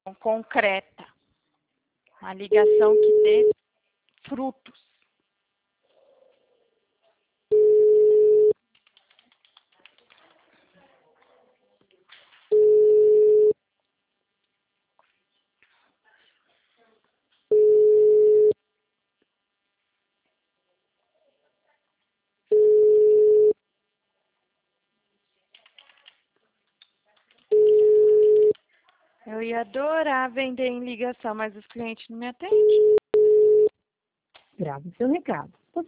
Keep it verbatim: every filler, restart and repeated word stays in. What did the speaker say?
concreta, uma ligação que dê frutos. Eu ia adorar vender em ligação, mas os clientes não me atendem. Grave seu recado.